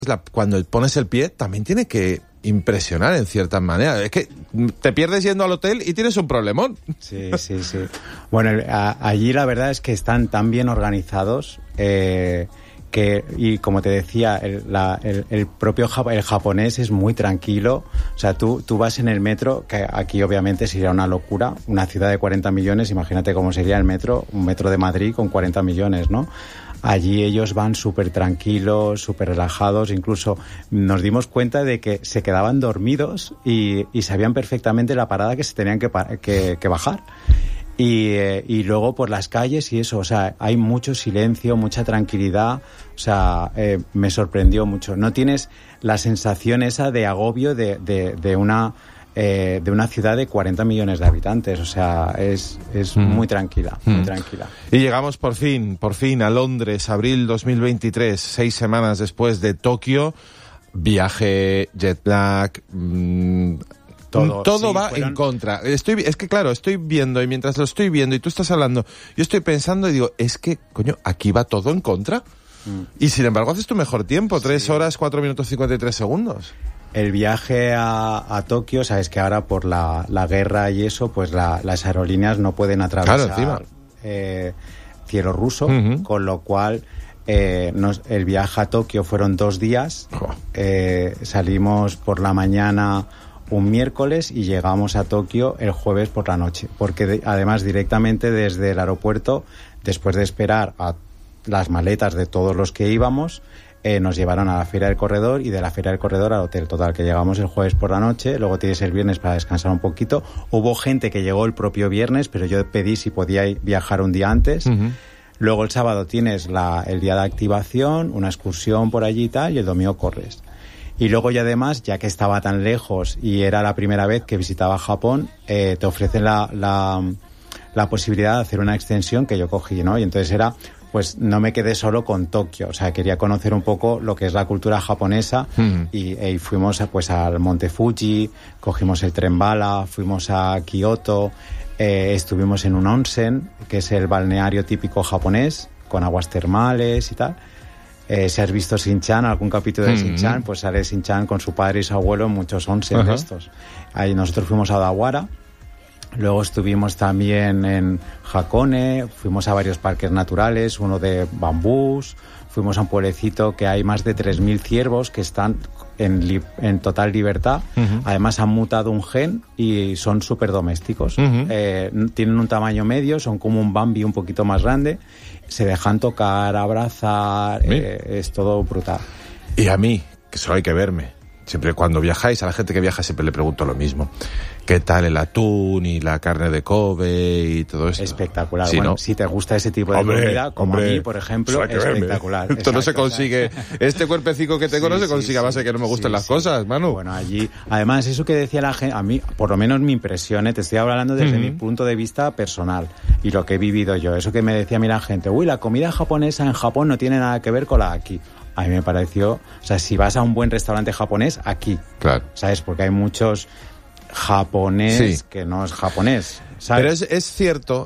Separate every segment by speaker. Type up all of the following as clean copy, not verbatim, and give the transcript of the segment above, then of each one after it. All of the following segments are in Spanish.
Speaker 1: cuando pones el pie también tiene que impresionar en cierta manera. Es que te pierdes yendo al hotel y tienes un problemón.
Speaker 2: Sí. Bueno, allí la verdad es que están tan bien organizados y como te decía, el propio el japonés es muy tranquilo. O sea, tú vas en el metro, que aquí obviamente sería una locura, una ciudad de 40 millones, imagínate cómo sería el metro, un metro de Madrid con 40 millones, ¿no? Allí ellos van súper tranquilos, súper relajados, incluso nos dimos cuenta de que se quedaban dormidos y sabían perfectamente la parada que se tenían que bajar. Y luego por las calles y eso, o sea, hay mucho silencio, mucha tranquilidad, o sea, me sorprendió mucho. No tienes la sensación esa de agobio de una ciudad de 40 millones de habitantes, o sea, es muy tranquila, muy tranquila.
Speaker 1: Y llegamos por fin a Londres, abril 2023, 6 semanas después de Tokio, viaje, jet lag, todo va en contra. Es que claro, estoy viendo y mientras lo estoy viendo y tú estás hablando, yo estoy pensando y digo, es que, coño, aquí va todo en contra. Y sin embargo haces tu mejor tiempo, 3 horas, 4 minutos 53 segundos.
Speaker 2: El viaje a Tokio, sabes que ahora por la guerra y eso, pues las aerolíneas no pueden atravesar cielo ruso, con lo cual el viaje a Tokio fueron 2 días. Salimos por la mañana un miércoles y llegamos a Tokio el jueves por la noche, porque además directamente desde el aeropuerto, después de esperar a las maletas de todos los que íbamos, nos llevaron a la Feria del Corredor y de la Feria del Corredor al hotel. Total, que llegamos el jueves por la noche, luego tienes el viernes para descansar un poquito. Hubo gente que llegó el propio viernes, pero yo pedí si podía viajar un día antes. Luego el sábado tienes el día de activación, una excursión por allí y tal, y el domingo corres. Y luego, y además, ya que estaba tan lejos y era la primera vez que visitaba Japón, te ofrecen la posibilidad de hacer una extensión que yo cogí, ¿no? Y entonces pues no me quedé solo con Tokio, o sea, quería conocer un poco lo que es la cultura japonesa y fuimos pues al Monte Fuji, cogimos el tren bala, fuimos a Kioto, estuvimos en un onsen, que es el balneario típico japonés, con aguas termales y tal. Si has visto Shin-chan, algún capítulo de Shin-chan, pues sale Shin-chan con su padre y su abuelo en muchos onsen de estos. Ahí nosotros fuimos a Odawara, luego estuvimos también en Hakone, fuimos a varios parques naturales, uno de bambús, fuimos a un pueblecito que hay más de 3.000 ciervos que están en total libertad. Además han mutado un gen y son súper domésticos. Tienen un tamaño medio, son como un Bambi un poquito más grande, se dejan tocar, abrazar, es todo brutal.
Speaker 1: Y a mí, que solo hay que verme, siempre cuando viajáis, a la gente que viaja siempre le pregunto lo mismo. ¿Qué tal el atún y la carne de Kobe y todo esto?
Speaker 2: Espectacular.
Speaker 1: Sí,
Speaker 2: bueno,
Speaker 1: ¿no?
Speaker 2: Si te gusta ese tipo de comida, como a mí, por ejemplo, espectacular.
Speaker 1: Esto
Speaker 2: Exacto,
Speaker 1: no se consigue, este cuerpecico que tengo no se consigue a base de que no me gusten las cosas, Manu.
Speaker 2: Bueno, allí, además, eso que decía la gente, a mí, por lo menos me impresiona, te estoy hablando desde mi punto de vista personal y lo que he vivido yo. Eso que me decía a mí la gente, la comida japonesa en Japón no tiene nada que ver con la de aquí. A mí me pareció, o sea, si vas a un buen restaurante japonés, aquí.
Speaker 1: Claro.
Speaker 2: ¿Sabes? Porque hay muchos japonés que no es japonés, ¿sabes?
Speaker 1: Pero es cierto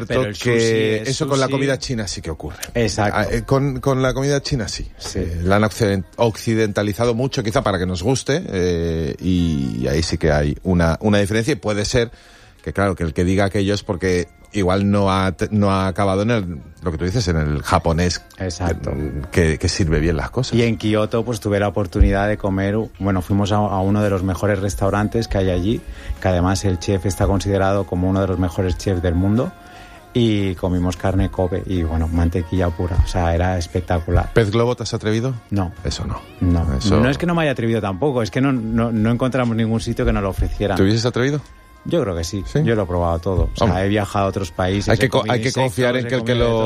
Speaker 1: que eso con la comida china sí que ocurre.
Speaker 2: Exacto.
Speaker 1: Con la comida china sí. La han occidentalizado mucho, quizá para que nos guste, y ahí sí que hay una diferencia, y puede ser que, claro, que el que diga aquello es porque igual no ha acabado en lo que tú dices, en el japonés.
Speaker 2: Exacto.
Speaker 1: Que sirve bien las cosas.
Speaker 2: Y en Kioto pues tuve la oportunidad de comer, fuimos a uno de los mejores restaurantes que hay allí, que además el chef está considerado como uno de los mejores chefs del mundo, y comimos carne Kobe y mantequilla pura, o sea, era espectacular.
Speaker 1: ¿Pez globo te has atrevido?
Speaker 2: No.
Speaker 1: Eso no.
Speaker 2: No es que no me haya atrevido tampoco, es que no encontramos ningún sitio que nos lo ofreciera.
Speaker 1: ¿Te hubieses atrevido?
Speaker 2: Yo creo que sí. Yo lo he probado todo. O sea, he viajado a otros países.
Speaker 1: Hay que confiar en que el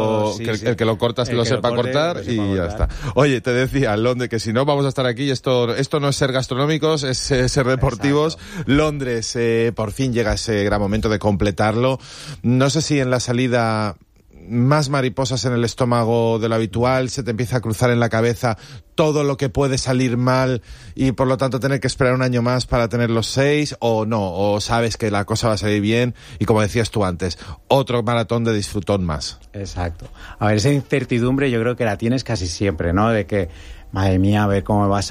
Speaker 1: que lo cortas lo sepa cortar y ya está. Oye, te decía, Londres, que si no vamos a estar aquí, esto no es ser gastronómicos, es ser deportivos. Exacto. Londres, por fin llega ese gran momento de completarlo. No sé si en la salida más mariposas en el estómago de lo habitual, se te empieza a cruzar en la cabeza todo lo que puede salir mal y por lo tanto tener que esperar un año más para tener los 6, o no, o sabes que la cosa va a salir bien y, como decías tú antes, otro maratón de disfrutón más.
Speaker 2: Exacto. A ver, esa incertidumbre yo creo que la tienes casi siempre, ¿no? De que madre mía, a ver cómo va a